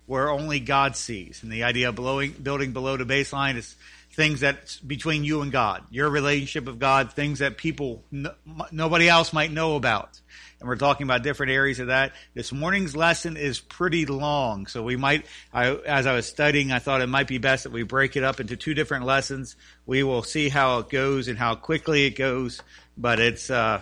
where only God sees. And the idea of building below the baseline is things that's between you and God, your relationship with God, things that nobody else might know about. And we're talking about different areas of that. This morning's lesson is pretty long, so as I was studying, I thought it might be best that we break it up into 2 different lessons. We will see how it goes and how quickly it goes, but it's a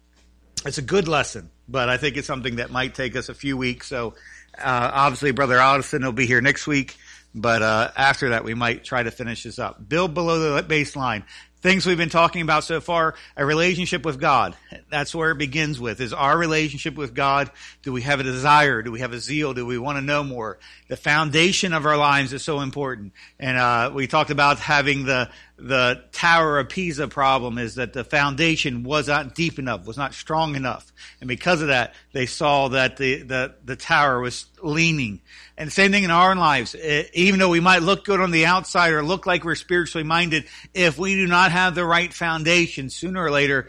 good lesson. But I think it's something that might take us a few weeks. So obviously, Brother Addison will be here next week. But after that, we might try to finish this up. Build below the baseline. Things we've been talking about so far, a relationship with God. That's where it begins with, is our relationship with God. Do we have a desire? Do we have a zeal? Do we want to know more? The foundation of our lives is so important. And we talked about having the Tower of Pisa problem, is that the foundation was not deep enough, was not strong enough. And because of that, they saw that the tower was leaning. And same thing in our own lives. Even though we might look good on the outside or look like we're spiritually minded, if we do not have the right foundation, sooner or later,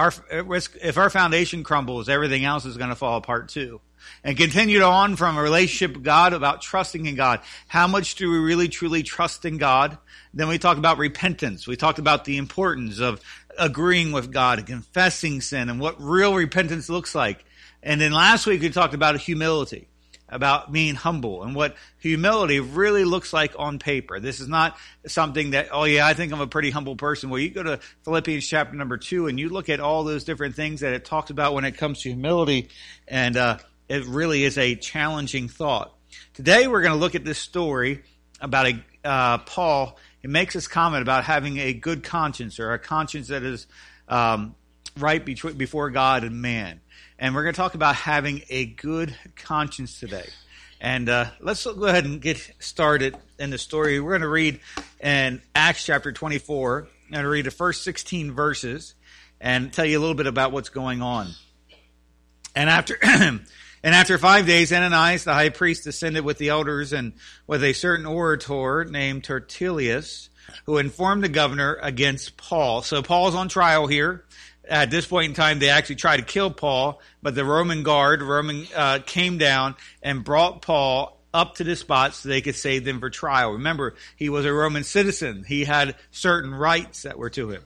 if our foundation crumbles, everything else is going to fall apart too. And continued on from a relationship with God, about trusting in God. How much do we really truly trust in God? Then we talked about repentance. We talked about the importance of agreeing with God and confessing sin and what real repentance looks like. And then last week we talked about humility, about being humble and what humility really looks like on paper. This is not something that, oh yeah, I think I'm a pretty humble person. Well, you go to Philippians chapter number 2 and you look at all those different things that it talks about when it comes to humility, and it really is a challenging thought. Today we're going to look at this story about Paul. It makes this comment about having a good conscience, or a conscience that is right before God and man. And we're going to talk about having a good conscience today. And let's go ahead and get started in the story. We're going to read in Acts chapter 24. I'm going to read the first 16 verses and tell you a little bit about what's going on. And after 5 days, Ananias, the high priest, descended with the elders and with a certain orator named Tertullus, who informed the governor against Paul. So Paul's on trial here. At this point in time, they actually tried to kill Paul, but the Roman guard came down and brought Paul up to the spot so they could save them for trial. Remember, he was a Roman citizen. He had certain rights that were to him.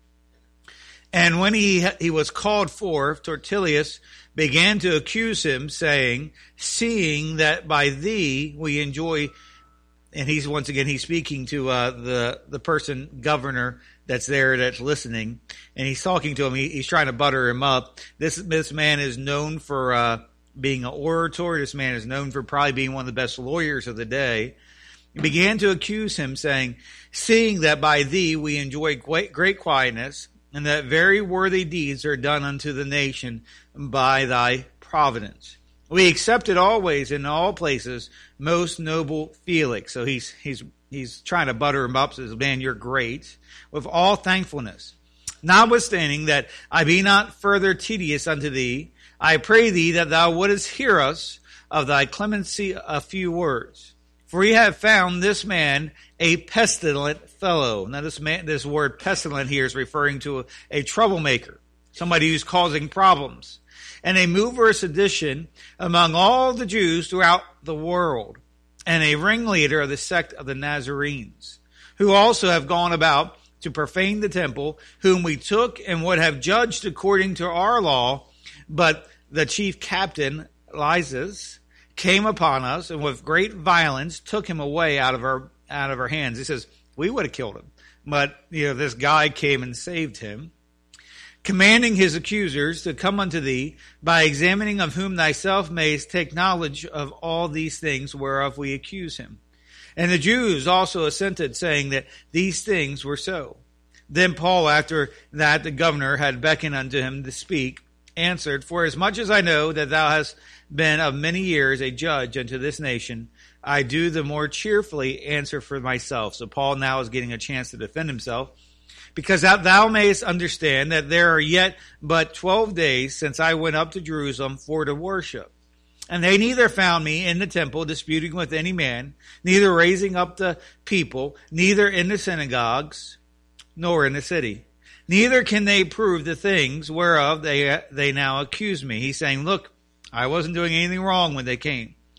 And when he was called forth, Tertullus began to accuse him, saying, "Seeing that by thee we enjoy," and he's speaking to the person, governor, that's there, that's listening, and he's talking to him. He's trying to butter him up. This man is known for being an orator. This man is known for probably being one of the best lawyers of the day. He began to accuse him, saying, "Seeing that by thee we enjoy great quietness, and that very worthy deeds are done unto the nation by thy providence. We accept it always in all places, most noble Felix." So he's trying to butter him up, says, "Man, you're great," with all thankfulness. "Notwithstanding that I be not further tedious unto thee, I pray thee that thou wouldest hear us of thy clemency a few words. For we have found this man a pestilent fellow." Now this word pestilent here is referring to a troublemaker, somebody who's causing problems, "and a mover of sedition among all the Jews throughout the world, and a ringleader of the sect of the Nazarenes, who also have gone about to profane the temple, whom we took and would have judged according to our law. But the chief captain, Lysias, came upon us, and with great violence took him away out of our hands." He says, we would have killed him, but this guy came and saved him. "Commanding his accusers to come unto thee, by examining of whom thyself mayest take knowledge of all these things whereof we accuse him. And the Jews also assented, saying that these things were so. Then Paul, after that the governor had beckoned unto him to speak, answered, For as much as I know that thou hast been of many years a judge unto this nation, I do the more cheerfully answer for myself." So Paul now is getting a chance to defend himself. "Because that thou mayest understand that there are yet but 12 days since I went up to Jerusalem for to worship. And they neither found me in the temple disputing with any man, neither raising up the people, neither in the synagogues, nor in the city. Neither can they prove the things whereof they now accuse me." He's saying, look, I wasn't doing anything wrong when they came.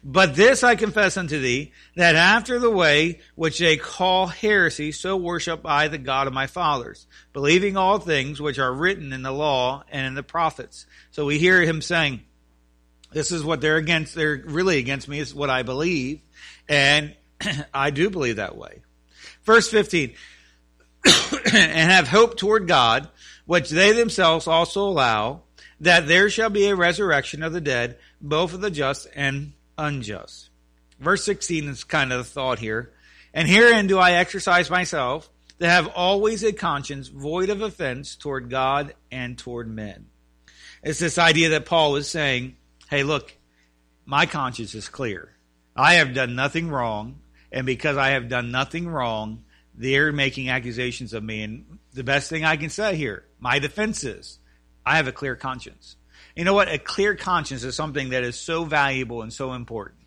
But this I confess unto thee, that after the way which they call heresy, so worship I the God of my fathers, believing all things which are written in the law and in the prophets. So we hear him saying, this is what they're against. They're really against me. Is what I believe. And I do believe that way. Verse 15, and have hope toward God, which they themselves also allow, that there shall be a resurrection of the dead, both of the just and unjust. Verse 16 is kind of the thought here. And herein do I exercise myself, to have always a conscience void of offense toward God and toward men. It's this idea that Paul was saying, hey, look, my conscience is clear. I have done nothing wrong, and because I have done nothing wrong, they're making accusations of me. And the best thing I can say here, my defense is, I have a clear conscience. You know what? A clear conscience is something that is so valuable and so important.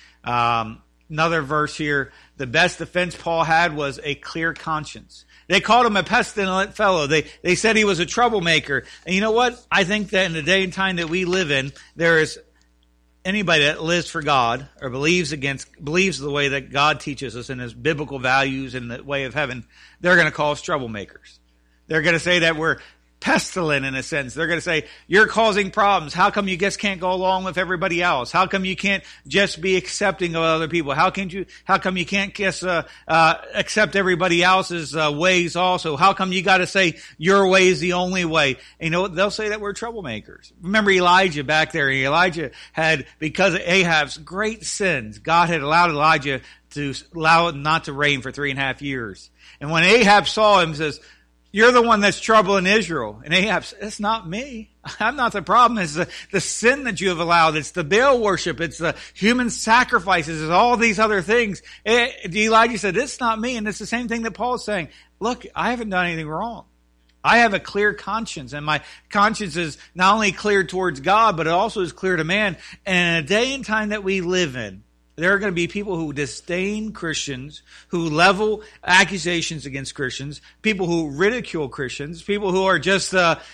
Another verse here, the best defense Paul had was a clear conscience. They called him a pestilent fellow. They said he was a troublemaker. And you know what? I think that in the day and time that we live in, there is anybody that lives for God or believes the way that God teaches us in his biblical values and the way of heaven, they're going to call us troublemakers. They're going to say that we're pestilent in a sense. They're going to say, you're causing problems. How come you just can't go along with everybody else? How come you can't just be accepting of other people? How come you can't just accept everybody else's ways also? How come you got to say your way is the only way? And you know what? They'll say that we're troublemakers. Remember Elijah back there. Elijah had, because of Ahab's great sins, God had allowed Elijah to allow it not to rain for 3.5 years. And when Ahab saw him, he says, you're the one that's troubling Israel. And Ahab said, it's not me. I'm not the problem. It's the sin that you have allowed. It's the Baal worship. It's the human sacrifices. It's all these other things. Elijah said, it's not me. And it's the same thing that Paul is saying. Look, I haven't done anything wrong. I have a clear conscience, and my conscience is not only clear towards God, but it also is clear to man. And in a day and time that we live in, there are going to be people who disdain Christians, who level accusations against Christians, people who ridicule Christians, people who are just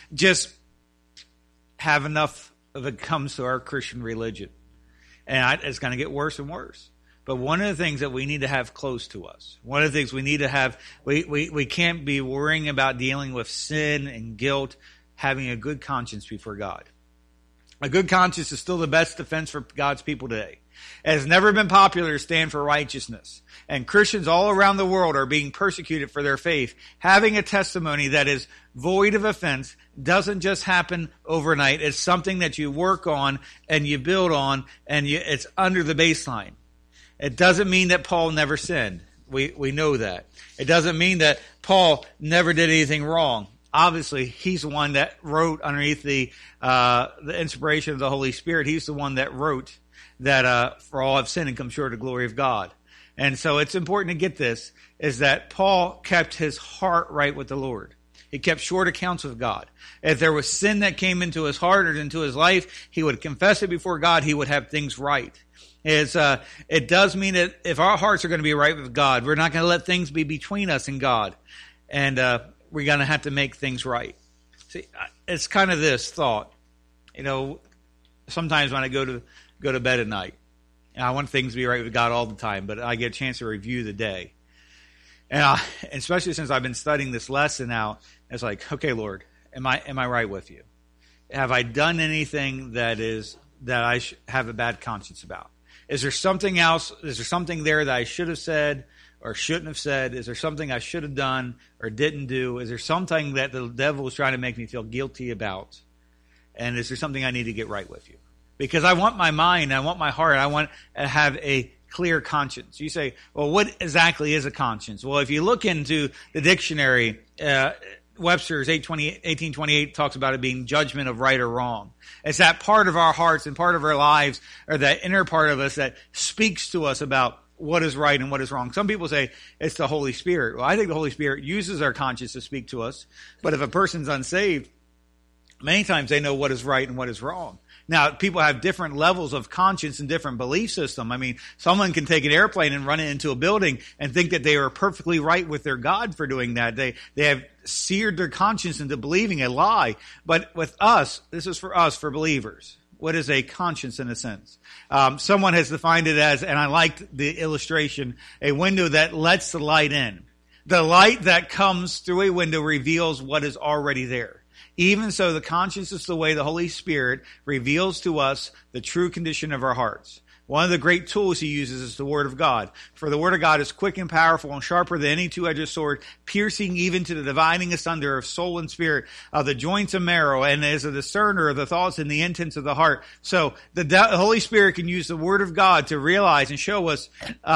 have enough of it comes to our Christian religion. And it's going to get worse and worse. But one of the things that we need to have close to us, one of the things we need to have, we can't be worrying about dealing with sin and guilt, having a good conscience before God. A good conscience is still the best defense for God's people today. It has never been popular to stand for righteousness. And Christians all around the world are being persecuted for their faith. Having a testimony that is void of offense doesn't just happen overnight. It's something that you work on and you build on, and it's under the baseline. It doesn't mean that Paul never sinned. We know that. It doesn't mean that Paul never did anything wrong. Obviously, he's the one that wrote underneath the inspiration of the Holy Spirit. He's the one that wrote that for all have sinned and come short of the glory of God. And so it's important to get this, is that Paul kept his heart right with the Lord. He kept short accounts with God. If there was sin that came into his heart or into his life, he would confess it before God. He would have things right. It does mean that if our hearts are going to be right with God, we're not going to let things be between us and God. And we're going to have to make things right. See, it's kind of this thought. You know, sometimes when I go to bed at night, and I want things to be right with God all the time, but I get a chance to review the day. And especially since I've been studying this lesson now, it's like, okay, Lord, am I right with you? Have I done anything that I have a bad conscience about? Is there something else? Is there something there that I should have said or shouldn't have said? Is there something I should have done or didn't do? Is there something that the devil is trying to make me feel guilty about? And is there something I need to get right with you? Because I want my mind, I want my heart, I want to have a clear conscience. You say, well, what exactly is a conscience? Well, if you look into the dictionary, Webster's 1828 talks about it being judgment of right or wrong. It's that part of our hearts and part of our lives, or that inner part of us that speaks to us about what is right and what is wrong. Some people say it's the Holy Spirit. Well, I think the Holy Spirit uses our conscience to speak to us. But if a person's unsaved, many times they know what is right and what is wrong. Now, people have different levels of conscience and different belief system. I mean, someone can take an airplane and run it into a building and think that they are perfectly right with their God for doing that. They have seared their conscience into believing a lie. But with us, this is for us, for believers. What is a conscience in a sense? Someone has defined it as, and I liked the illustration, a window that lets the light in. The light that comes through a window reveals what is already there. Even so, the conscience is the way the Holy Spirit reveals to us the true condition of our hearts. One of the great tools he uses is the Word of God. For the Word of God is quick and powerful and sharper than any two-edged sword, piercing even to the dividing asunder of soul and spirit, of the joints and marrow, and is a discerner of the thoughts and the intents of the heart. So the Holy Spirit can use the Word of God to realize and show us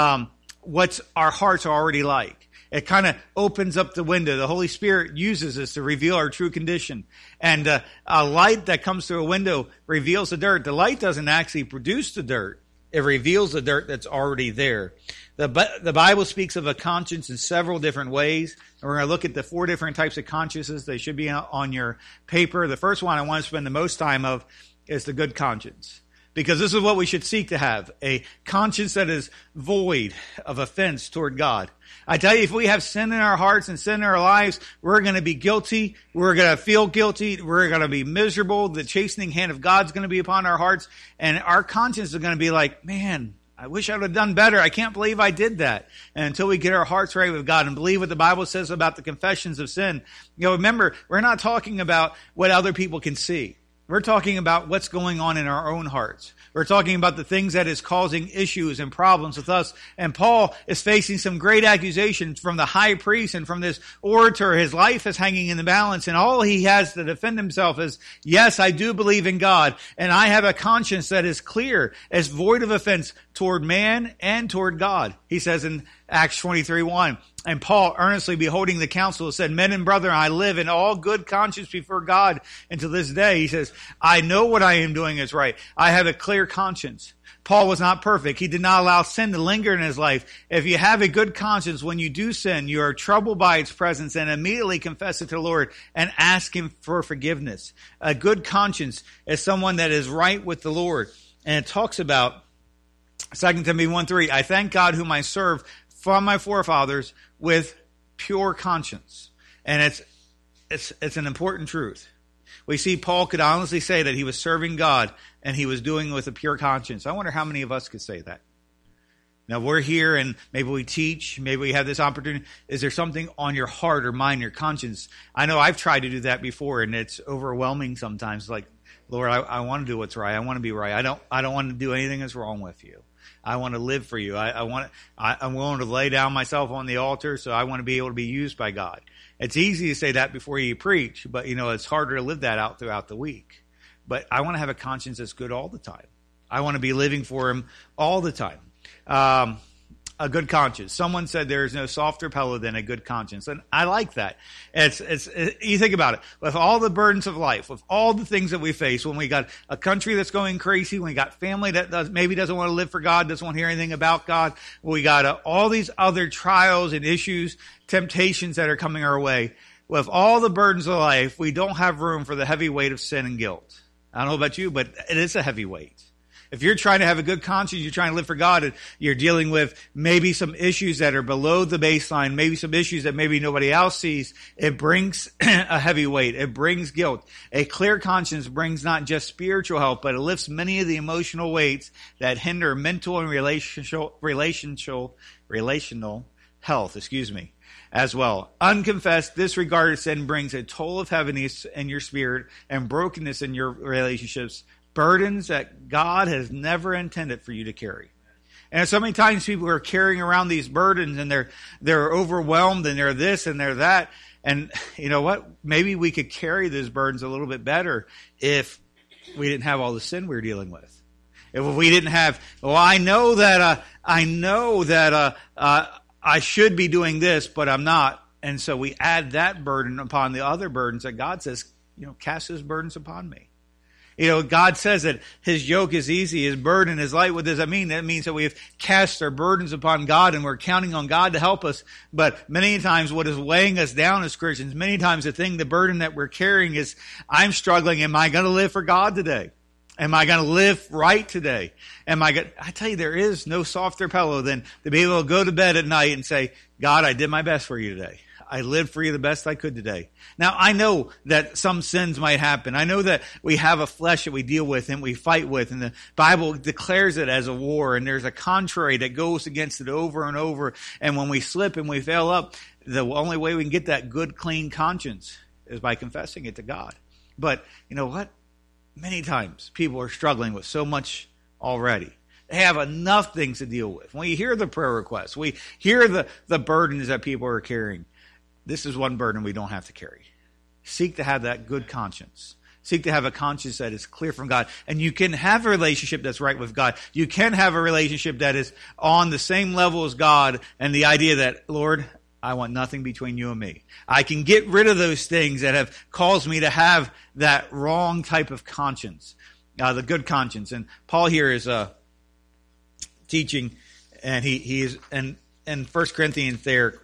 what our hearts are already like. It kind of opens up the window. The Holy Spirit uses this to reveal our true condition. And a light that comes through a window reveals the dirt. The light doesn't actually produce the dirt. It reveals the dirt that's already there. The Bible speaks of a conscience in several different ways. And we're going to look at the 4 different types of consciences. They should be on your paper. The first one I want to spend the most time of is the good conscience. Because this is what we should seek to have, a conscience that is void of offense toward God. I tell you, if we have sin in our hearts and sin in our lives, we're going to be guilty. We're going to feel guilty. We're going to be miserable. The chastening hand of God's going to be upon our hearts. And our conscience is going to be like, man, I wish I would have done better. I can't believe I did that. And until we get our hearts right with God and believe what the Bible says about the confessions of sin, remember, we're not talking about what other people can see. We're talking about what's going on in our own hearts. We're talking about the things that is causing issues and problems with us. And Paul is facing some great accusations from the high priest and from this orator. His life is hanging in the balance, and all he has to defend himself is, yes, I do believe in God, and I have a conscience that is clear, as void of offense toward man and toward God. He says in Acts 23:1, and Paul, earnestly beholding the council, said, men and brethren, I live in all good conscience before God. And to this day, he says, I know what I am doing is right. I have a clear conscience. Paul was not perfect. He did not allow sin to linger in his life. If you have a good conscience, when you do sin, you are troubled by its presence, and immediately confess it to the Lord and ask him for forgiveness. A good conscience is someone that is right with the Lord. And it talks about 2 Timothy 1:3, I thank God whom I serve from my forefathers with pure conscience. And it's an important truth. We see Paul could honestly say that he was serving God and he was doing it with a pure conscience. I wonder how many of us could say that. Now we're here and maybe we teach, maybe we have this opportunity. Is there something on your heart or mind, your conscience? I know I've tried to do that before, and it's overwhelming sometimes. Like, Lord, I want to do what's right. I want to be right. I don't want to do anything that's wrong with you. I want to live for you. I'm willing to lay down myself on the altar, so I want to be able to be used by God. It's easy to say that before you preach, but it's harder to live that out throughout the week. But I want to have a conscience that's good all the time. I want to be living for him all the time. A good conscience. Someone said there is no softer pillow than a good conscience. And I like that. You think about it. With all the burdens of life, with all the things that we face, when we got a country that's going crazy, when we got family that maybe doesn't want to live for God, doesn't want to hear anything about God, we got all these other trials and issues, temptations that are coming our way. With all the burdens of life, we don't have room for the heavy weight of sin and guilt. I don't know about you, but it is a heavy weight. If you're trying to have a good conscience, you're trying to live for God, and you're dealing with maybe some issues that are below the baseline, maybe some issues that maybe nobody else sees, it brings a heavy weight. It brings guilt. A clear conscience brings not just spiritual health, but it lifts many of the emotional weights that hinder mental and relational health, as well. Unconfessed, disregarded sin brings a toll of heaviness in your spirit and brokenness in your relationships, burdens that God has never intended for you to carry. And so many times people are carrying around these burdens, and they're overwhelmed, and they're this and they're that. And you know what? Maybe we could carry those burdens a little bit better if we didn't have all the sin we're dealing with. If we didn't have, I know that I should be doing this, but I'm not. And so we add that burden upon the other burdens that God says, cast his burdens upon me. God says that his yoke is easy, his burden is light. What does that mean? That means that we have cast our burdens upon God, and we're counting on God to help us. But many times what is weighing us down as Christians, many times the burden that we're carrying is, I'm struggling. Am I going to live for God today? Am I going to live right today? I tell you, there is no softer pillow than to be able to go to bed at night and say, God, I did my best for you today. I lived for you the best I could today. Now, I know that some sins might happen. I know that we have a flesh that we deal with and we fight with, and the Bible declares it as a war, and there's a contrary that goes against it over and over. And when we slip and we fail up, the only way we can get that good, clean conscience is by confessing it to God. But you know what? Many times people are struggling with so much already. They have enough things to deal with. When you hear the prayer requests, we hear the burdens that people are carrying. This is one burden we don't have to carry. Seek to have that good conscience. Seek to have a conscience that is clear from God. And you can have a relationship that's right with God. You can have a relationship that is on the same level as God, and the idea that, Lord, I want nothing between you and me. I can get rid of those things that have caused me to have that wrong type of conscience, the good conscience. And Paul here is teaching, and he is, and in 1 Corinthians,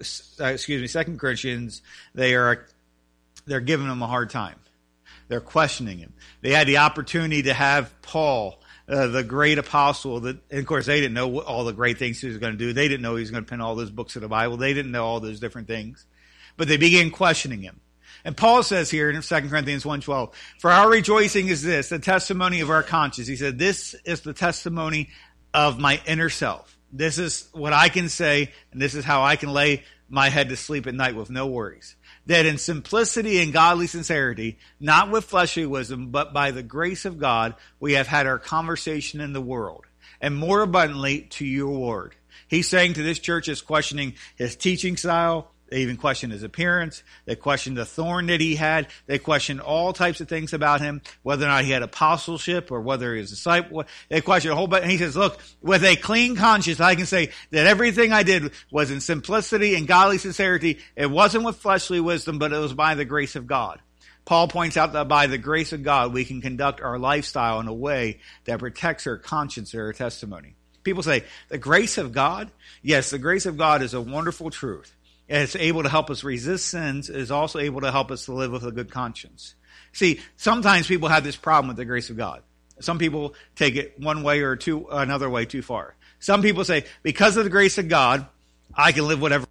2 Corinthians, they're giving him a hard time. They're questioning him. They had the opportunity to have Paul, the great apostle, and of course they didn't know all the great things he was going to do. They didn't know he was going to pen all those books of the Bible. They didn't know all those different things. But they began questioning him. And Paul says here in 2 Corinthians 1:12, for our rejoicing is this, the testimony of our conscience. He said, this is the testimony of my inner self. This is what I can say, and this is how I can lay my head to sleep at night with no worries. That in simplicity and godly sincerity, not with fleshly wisdom, but by the grace of God, we have had our conversation in the world, and more abundantly to your word. He's saying to this church is questioning his teaching style. They even questioned his appearance. They questioned the thorn that he had. They questioned all types of things about him, whether or not he had apostleship or whether he was a disciple. They questioned a whole bunch. And he says, look, with a clean conscience, I can say that everything I did was in simplicity and godly sincerity. It wasn't with fleshly wisdom, but it was by the grace of God. Paul points out that by the grace of God, we can conduct our lifestyle in a way that protects our conscience or our testimony. People say, the grace of God? Yes, the grace of God is a wonderful truth. It's able to help us resist sins. It is also able to help us to live with a good conscience. See, sometimes people have this problem with the grace of God. Some people take it one way or another way too far. Some people say, because of the grace of God, I can live whatever.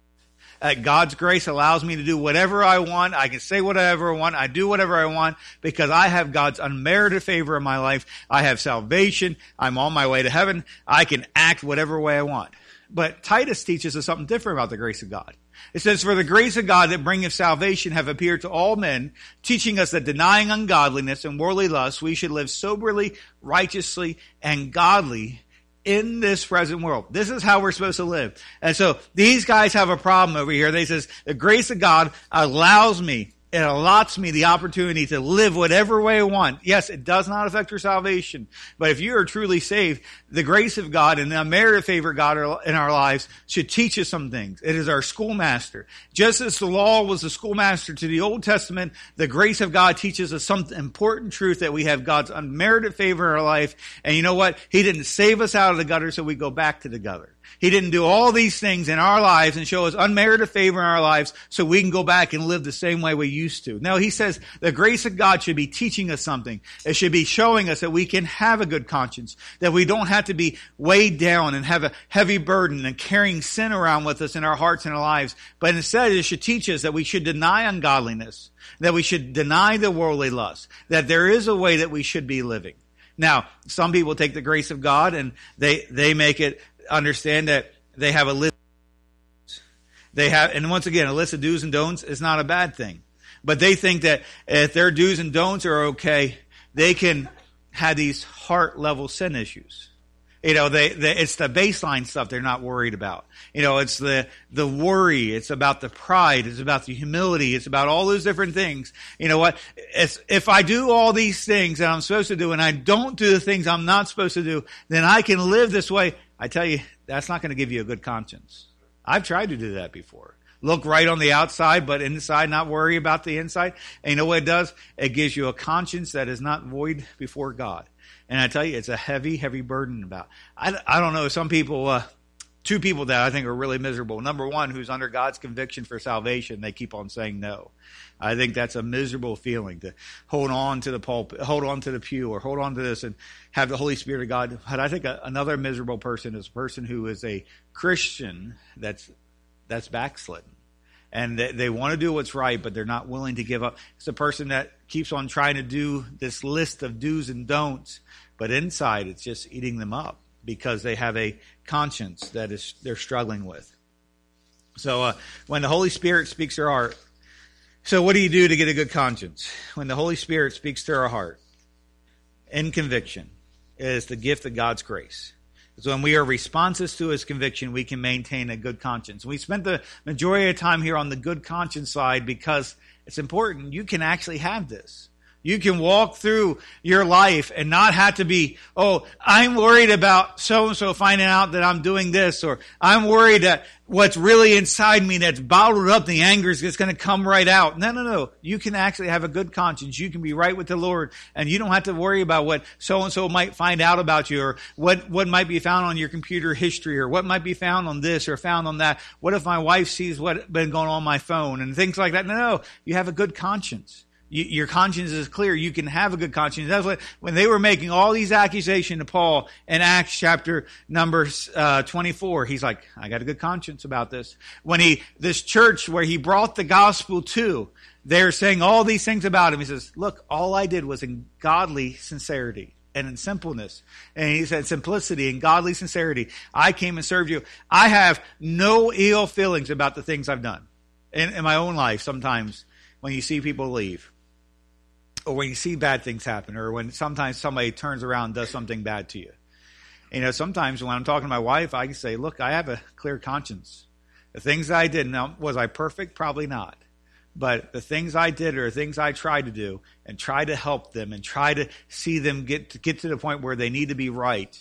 God's grace allows me to do whatever I want. I can say whatever I want. I do whatever I want because I have God's unmerited favor in my life. I have salvation. I'm on my way to heaven. I can act whatever way I want. But Titus teaches us something different about the grace of God. It says, for the grace of God that bringeth salvation have appeared to all men, teaching us that denying ungodliness and worldly lust, we should live soberly, righteously, and godly in this present world. This is how we're supposed to live. And so these guys have a problem over here. They says, the grace of God allows me, it allots me the opportunity to live whatever way I want. Yes, it does not affect your salvation. But if you are truly saved, the grace of God and the unmerited favor of God in our lives should teach us some things. It is our schoolmaster. Just as the law was the schoolmaster to the Old Testament, the grace of God teaches us some important truth that we have God's unmerited favor in our life. And you know what? He didn't save us out of the gutter so we go back to the gutter. He didn't do all these things in our lives and show us unmerited favor in our lives so we can go back and live the same way we used to. No, he says the grace of God should be teaching us something. It should be showing us that we can have a good conscience, that we don't have to be weighed down and have a heavy burden and carrying sin around with us in our hearts and our lives. But instead, it should teach us that we should deny ungodliness, that we should deny the worldly lust, that there is a way that we should be living. Now, some people take the grace of God and they make it understand that they have a list. And once again, a list of do's and don'ts is not a bad thing. But they think that if their do's and don'ts are okay, they can have these heart level sin issues. You know, it's the baseline stuff they're not worried about. You know, it's the worry. It's about the pride. It's about the humility. It's about all those different things. You know what? If I do all these things that I'm supposed to do and I don't do the things I'm not supposed to do, then I can live this way. I tell you, that's not going to give you a good conscience. I've tried to do that before. Look right on the outside, but inside not worry about the inside. And you know what it does? It gives you a conscience that is not void before God. And I tell you, it's a heavy, heavy burden about. I don't know, some people, two people that I think are really miserable. Number one, who's under God's conviction for salvation, they keep on saying no. I think that's a miserable feeling to hold on to the pulpit, hold on to the pew, or hold on to this and have the Holy Spirit of God. But I think another miserable person is a person who is a Christian that's backslidden. And they want to do what's right, but they're not willing to give up. It's a person that keeps on trying to do this list of do's and don'ts, but inside it's just eating them up because they have a conscience that they're struggling with. So when the Holy Spirit speaks to our heart, so what do you do to get a good conscience? When the Holy Spirit speaks to our heart in conviction, it is the gift of God's grace. So when we are responsive to his conviction, we can maintain a good conscience. We spent the majority of time here on the good conscience side because it's important. You can actually have this. You can walk through your life and not have to be, oh, I'm worried about so-and-so finding out that I'm doing this, or I'm worried that what's really inside me that's bottled up, the anger is just going to come right out. No. You can actually have a good conscience. You can be right with the Lord, and you don't have to worry about what so-and-so might find out about you, or what might be found on your computer history, or what might be found on this or found on that. What if my wife sees what's been going on my phone and things like that? No. You have a good conscience. Your conscience is clear. You can have a good conscience. That's what, when they were making all these accusations to Paul in Acts chapter number 24, he's like, I got a good conscience about this. When this church where he brought the gospel to, they're saying all these things about him. He says, look, all I did was in godly sincerity and in simpleness. And he said, simplicity and godly sincerity. I came and served you. I have no ill feelings about the things I've done. In my own life, sometimes when you see people leave, or when you see bad things happen, or when sometimes somebody turns around and does something bad to you. You know, sometimes when I'm talking to my wife, I can say, look, I have a clear conscience. The things that I did, now, was I perfect? Probably not. But the things I did are things I tried to do and try to help them and try to see them get to the point where they need to be right.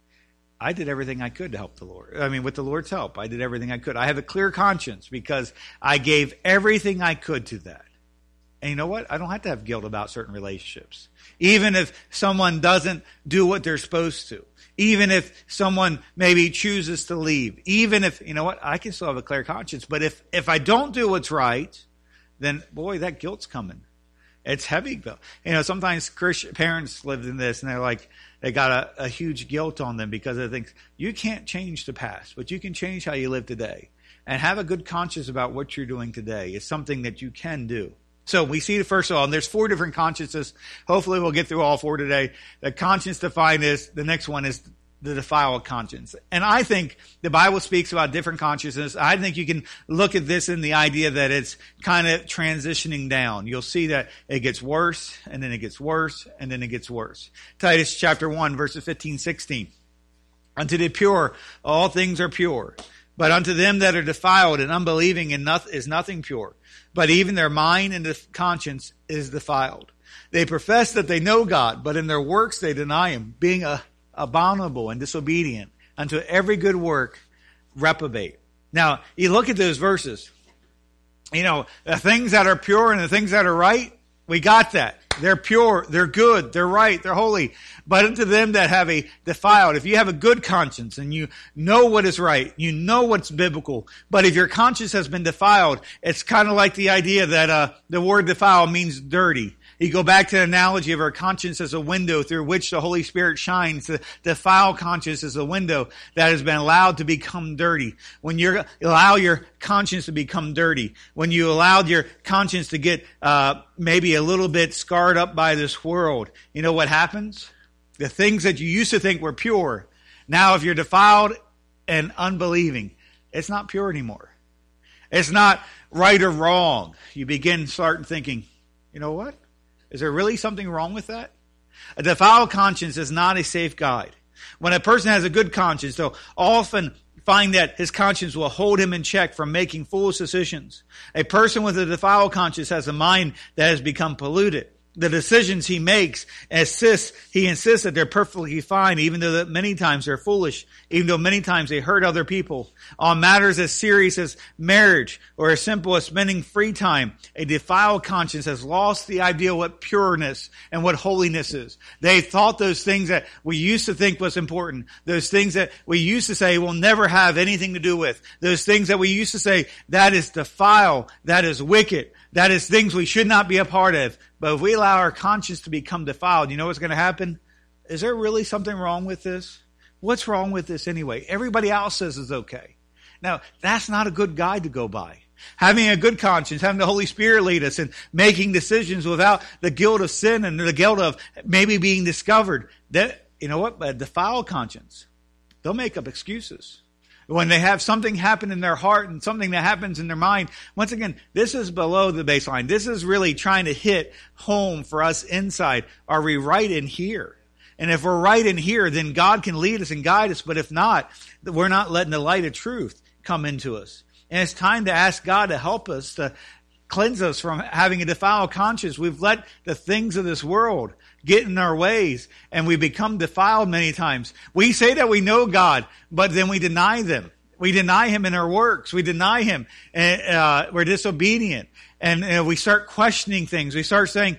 I did everything I could to help the Lord. I mean, with the Lord's help, I did everything I could. I have a clear conscience because I gave everything I could to that. And you know what? I don't have to have guilt about certain relationships. Even if someone doesn't do what they're supposed to. Even if someone maybe chooses to leave. Even if, you know what? I can still have a clear conscience. But if I don't do what's right, then boy, that guilt's coming. It's heavy. You know, sometimes Christian parents live in this and they're like, they got a huge guilt on them because they think you can't change the past, but you can change how you live today. And have a good conscience about what you're doing today. It's something that you can do. So we see, first of all, and there's 4 different consciences. Hopefully we'll get through all 4 today. The conscience defined is, the next one is the defiled conscience. And I think the Bible speaks about different consciences. I think you can look at this in the idea that it's kind of transitioning down. You'll see that it gets worse, and then it gets worse, and then it gets worse. Titus chapter 1, verses 15, 16. Unto the pure, all things are pure. But unto them that are defiled and unbelieving is nothing pure. But even their mind and conscience is defiled. They profess that they know God, but in their works they deny him, being abominable and disobedient unto every good work reprobate. Now, you look at those verses. You know, the things that are pure and the things that are right, we got that. They're pure, they're good, they're right, they're holy. But unto them that have a defiled, if you have a good conscience and you know what is right, you know what's biblical, but if your conscience has been defiled, it's kind of like the idea that the word defile means dirty. You go back to the analogy of our conscience as a window through which the Holy Spirit shines. The defiled conscience is a window that has been allowed to become dirty. When you allow your conscience to become dirty, when you allowed your conscience to get maybe a little bit scarred up by this world, you know what happens? The things that you used to think were pure, now if you're defiled and unbelieving, it's not pure anymore. It's not right or wrong. You begin start thinking, you know what? Is there really something wrong with that? A defiled conscience is not a safe guide. When a person has a good conscience, they'll often find that his conscience will hold him in check from making foolish decisions. A person with a defiled conscience has a mind that has become polluted. The decisions he makes he insists that they're perfectly fine, even though that many times they're foolish, even though many times they hurt other people. On matters as serious as marriage or as simple as spending free time, a defiled conscience has lost the idea of what pureness and what holiness is. They thought those things that we used to think was important, those things that we used to say we'll never have anything to do with, those things that we used to say that is defiled, that is wicked, that is things we should not be a part of. But if we allow our conscience to become defiled, you know what's going to happen? Is there really something wrong with this? What's wrong with this anyway? Everybody else says it's okay. Now, that's not a good guide to go by. Having a good conscience, having the Holy Spirit lead us, and making decisions without the guilt of sin and the guilt of maybe being discovered. That, you know what? A defiled conscience, they'll make up excuses. When they have something happen in their heart and something that happens in their mind, once again, this is below the baseline. This is really trying to hit home for us inside. Are we right in here? And if we're right in here, then God can lead us and guide us. But if not, we're not letting the light of truth come into us. And it's time to ask God to help us, to cleanse us from having a defiled conscience. We've let the things of this world get in our ways, and we become defiled many times. We say that we know God, but then we deny them. We deny Him in our works. We deny Him, and we're disobedient. And we start questioning things. We start saying,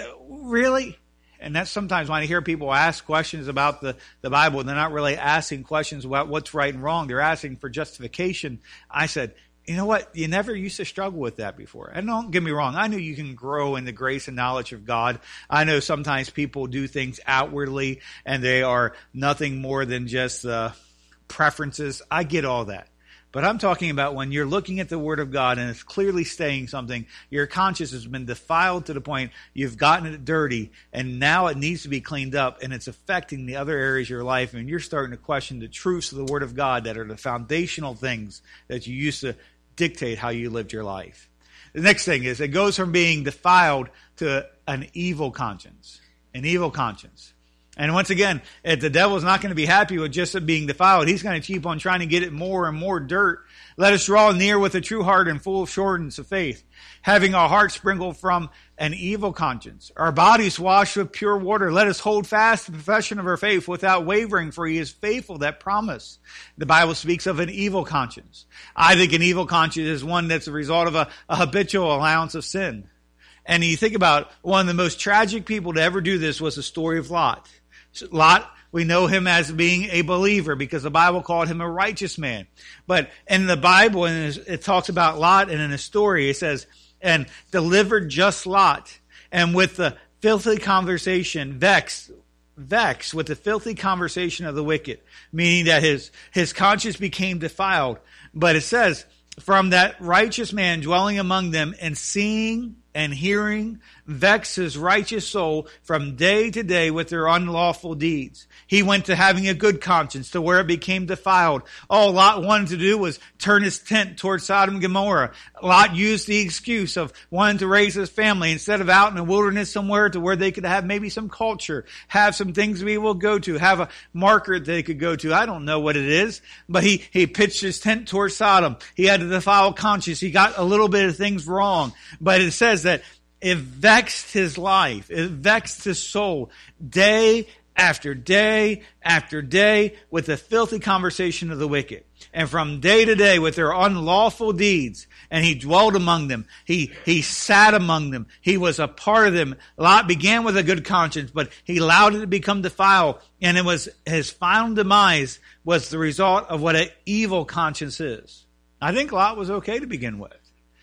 really? And that's sometimes when I hear people ask questions about the Bible, they're not really asking questions about what's right and wrong. They're asking for justification. I said, you know what? You never used to struggle with that before. And don't get me wrong. I know you can grow in the grace and knowledge of God. I know sometimes people do things outwardly and they are nothing more than just preferences. I get all that. But I'm talking about when you're looking at the Word of God and it's clearly saying something, your conscience has been defiled to the point you've gotten it dirty, and now it needs to be cleaned up, and it's affecting the other areas of your life, and you're starting to question the truths of the Word of God that are the foundational things that you used to dictate how you lived your life. The next thing is it goes from being defiled to an evil conscience. An evil conscience. And once again, the devil's not going to be happy with just it being defiled. He's going to keep on trying to get it more and more dirt. Let us draw near with a true heart and full assurance of faith, having our hearts sprinkled from an evil conscience, our bodies washed with pure water. Let us hold fast the profession of our faith without wavering, for He is faithful that promise. The Bible speaks of an evil conscience. I think an evil conscience is one that's a result of a habitual allowance of sin. And you think about one of the most tragic people to ever do this was the story of Lot. Lot, we know him as being a believer because the Bible called him a righteous man. But in the Bible, and it talks about Lot, and in a story, it says, and delivered just Lot, and with the filthy conversation, vexed with the filthy conversation of the wicked, meaning that his conscience became defiled. But it says, from that righteous man dwelling among them and seeing and hearing, vex his righteous soul from day to day with their unlawful deeds. He went to having a good conscience to where it became defiled. All Lot wanted to do was turn his tent towards Sodom and Gomorrah. Lot used the excuse of wanting to raise his family instead of out in the wilderness somewhere to where they could have maybe some culture, have some things to be able to go to, have a marker they could go to. I don't know what it is, but he pitched his tent towards Sodom. He had a defiled conscience. He got a little bit of things wrong, but it says that it vexed his life. It vexed his soul day after day after day with the filthy conversation of the wicked. And from day to day with their unlawful deeds. And he dwelled among them. He sat among them. He was a part of them. Lot began with a good conscience, but he allowed it to become defiled. And it was his final demise was the result of what an evil conscience is. I think Lot was okay to begin with.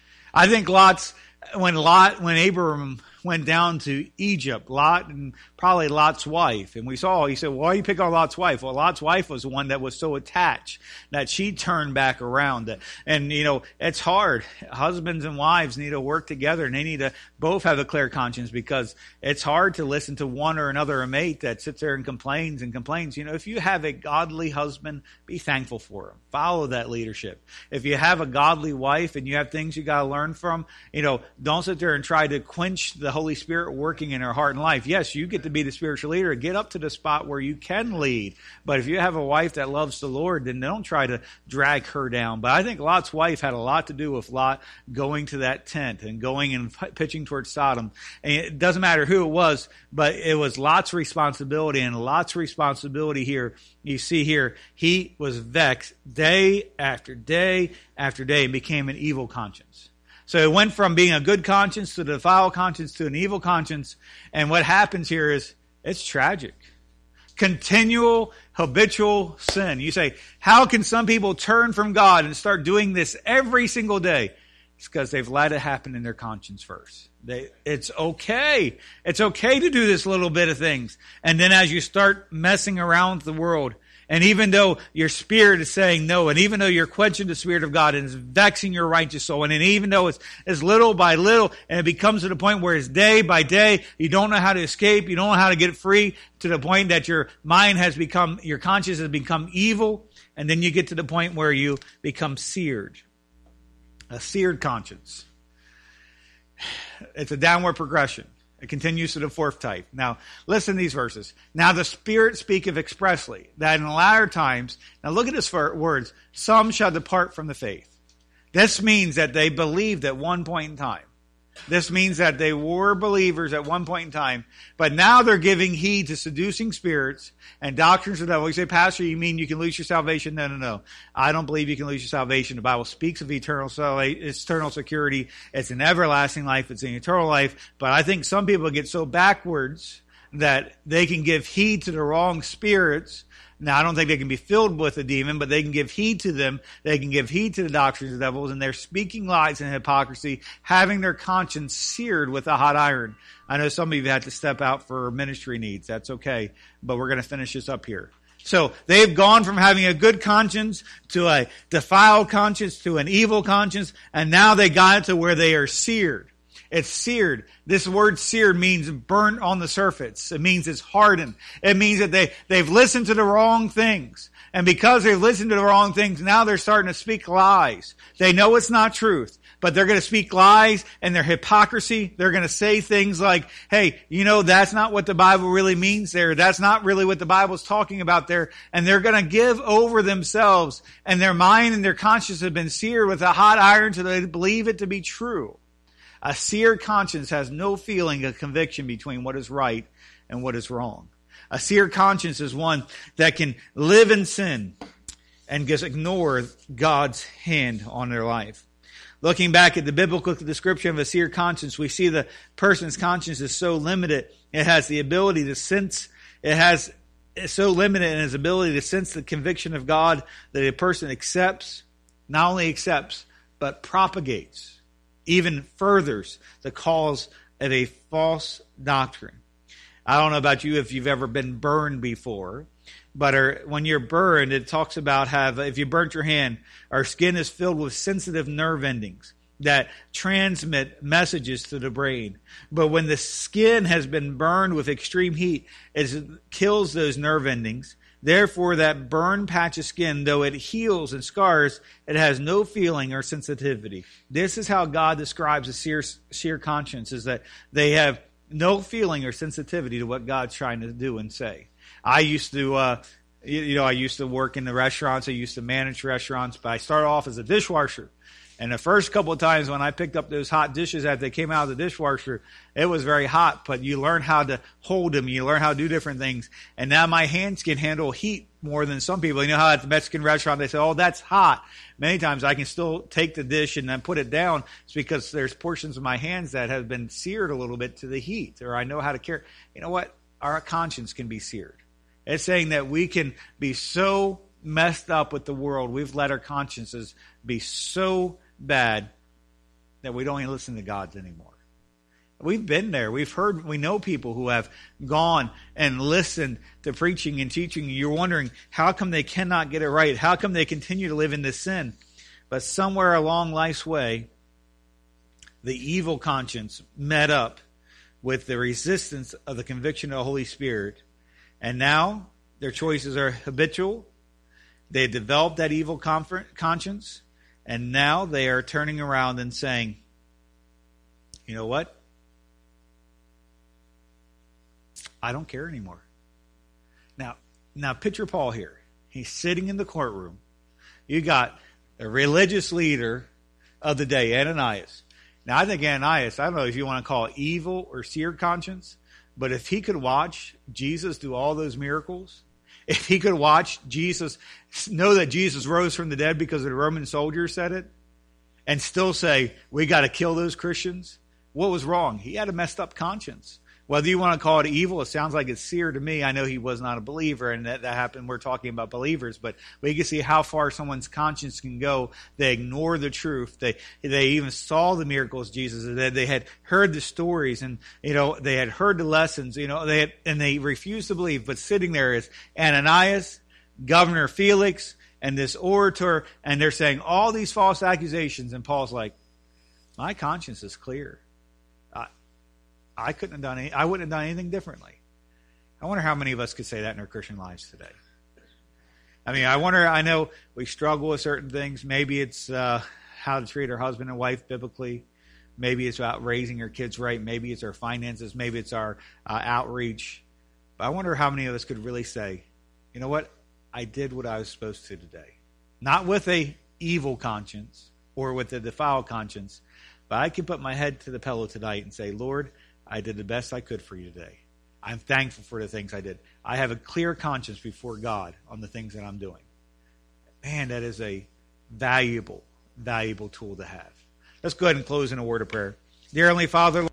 I think when Abraham went down to Egypt, Lot and probably Lot's wife, and he said, why do you pick on Lot's wife? Well, Lot's wife was the one that was so attached that she turned back around. And, it's hard. Husbands and wives need to work together, and they need to both have a clear conscience, because it's hard to listen to one or another mate that sits there and complains. If you have a godly husband, be thankful for him. Follow that leadership. If you have a godly wife and you have things you got to learn from, don't sit there and try to quench the Holy Spirit working in her heart and life. Yes, you get to be the spiritual leader. Get up to the spot where you can lead. But if you have a wife that loves the Lord, then don't try to drag her down. But I think Lot's wife had a lot to do with Lot going to that tent and going and pitching towards Sodom. And it doesn't matter who it was, but it was Lot's responsibility. And Lot's responsibility here, you see here, he was vexed day after day after day and became an evil conscience. So it went from being a good conscience to a defiled conscience to an evil conscience. And what happens here is it's tragic. Continual, habitual sin. You say, how can some people turn from God and start doing this every single day? It's because they've let it happen in their conscience first. It's okay. It's okay to do this little bit of things. And then as you start messing around with the world And even though your spirit is saying no, and even though you're quenching the Spirit of God and it's vexing your righteous soul, and even though it's little by little, and it becomes to the point where it's day by day, you don't know how to escape, you don't know how to get free, to the point that your mind has become, your conscience has become evil, and then you get to the point where you become seared. A seared conscience. It's a downward progression. It continues to the fourth type. Now, listen to these verses. Now the Spirit speaketh expressly, that in the latter times, now look at this words, some shall depart from the faith. This means that they believed at one point in time. This means that they were believers at one point in time, but now they're giving heed to seducing spirits and doctrines of the devil. You say, Pastor, you mean you can lose your salvation? No. I don't believe you can lose your salvation. The Bible speaks of eternal security. It's an everlasting life. It's an eternal life. But I think some people get so backwards that they can give heed to the wrong spirits. Now, I don't think they can be filled with a demon, but they can give heed to them. They can give heed to the doctrines of the devils, and they're speaking lies and hypocrisy, having their conscience seared with a hot iron. I know some of you had to step out for ministry needs. That's okay, but we're going to finish this up here. So they've gone from having a good conscience to a defiled conscience to an evil conscience, and now they got it to where they are seared. It's seared. This word seared means burnt on the surface. It means it's hardened. It means that they've listened to the wrong things. And because they've listened to the wrong things, now they're starting to speak lies. They know it's not truth, but they're going to speak lies, and their hypocrisy. They're going to say things like, hey, that's not what the Bible really means there. That's not really what the Bible's talking about there. And they're going to give over themselves, and their mind and their conscience have been seared with a hot iron so they believe it to be true. A seared conscience has no feeling of conviction between what is right and what is wrong. A seared conscience is one that can live in sin and just ignore God's hand on their life. Looking back at the biblical description of a seared conscience, we see the person's conscience is so limited. It has the ability to sense. It's so limited in its ability to sense the conviction of God that a person accepts, not only accepts, but propagates, even furthers the cause of a false doctrine. I don't know about you if you've ever been burned before, but when you're burned, it talks about if you burnt your hand, our skin is filled with sensitive nerve endings that transmit messages to the brain. But when the skin has been burned with extreme heat, it kills those nerve endings. Therefore, that burned patch of skin, though it heals and scars, it has no feeling or sensitivity. This is how God describes a seared conscience, is that they have no feeling or sensitivity to what God's trying to do and say. I used to, I used to work in the restaurants. I used to manage restaurants, but I started off as a dishwasher. And the first couple of times when I picked up those hot dishes as they came out of the dishwasher, it was very hot, but you learn how to hold them. You learn how to do different things. And now my hands can handle heat more than some people. You know how at the Mexican restaurant they say, oh, that's hot. Many times I can still take the dish and then put it down. It's because there's portions of my hands that have been seared a little bit to the heat, or I know how to care. You know what? Our conscience can be seared. It's saying that we can be so messed up with the world. We've let our consciences be so bad that we don't even listen to God's anymore. We've been there. We know people who have gone and listened to preaching and teaching. You're wondering, how come they cannot get it right? How come they continue to live in this sin? But somewhere along life's way, the evil conscience met up with the resistance of the conviction of the Holy Spirit. And now their choices are habitual. They developed that evil conscience. And now they are turning around and saying, you know what? I don't care anymore. Now picture Paul here. He's sitting in the courtroom. You got the religious leader of the day, Ananias. Now I think Ananias, I don't know if you want to call it evil or seared conscience, but if he could watch Jesus do all those miracles, if he could watch Jesus, know that Jesus rose from the dead because the Roman soldiers said it, and still say, we got to kill those Christians, what was wrong? He had a messed up conscience. Whether you want to call it evil, it sounds like it's seared to me. I know he was not a believer, and that happened. We're talking about believers, but we can see how far someone's conscience can go. They ignore the truth. They even saw the miracles Jesus did. They had heard the stories, and they had heard the lessons. They refused to believe. But sitting there is Ananias, Governor Felix and this orator, and they're saying all these false accusations, and Paul's like, my conscience is clear. I couldn't have done I wouldn't have done anything differently. I wonder how many of us could say that in our Christian lives today. I mean, I know we struggle with certain things. Maybe it's how to treat our husband and wife biblically. Maybe it's about raising our kids right. Maybe it's our finances. Maybe it's our outreach. But I wonder how many of us could really say, you know what? I did what I was supposed to today. Not with a evil conscience or with a defiled conscience, but I can put my head to the pillow tonight and say, Lord, I did the best I could for you today. I'm thankful for the things I did. I have a clear conscience before God on the things that I'm doing. Man, that is a valuable, valuable tool to have. Let's go ahead and close in a word of prayer. Dear Heavenly Father,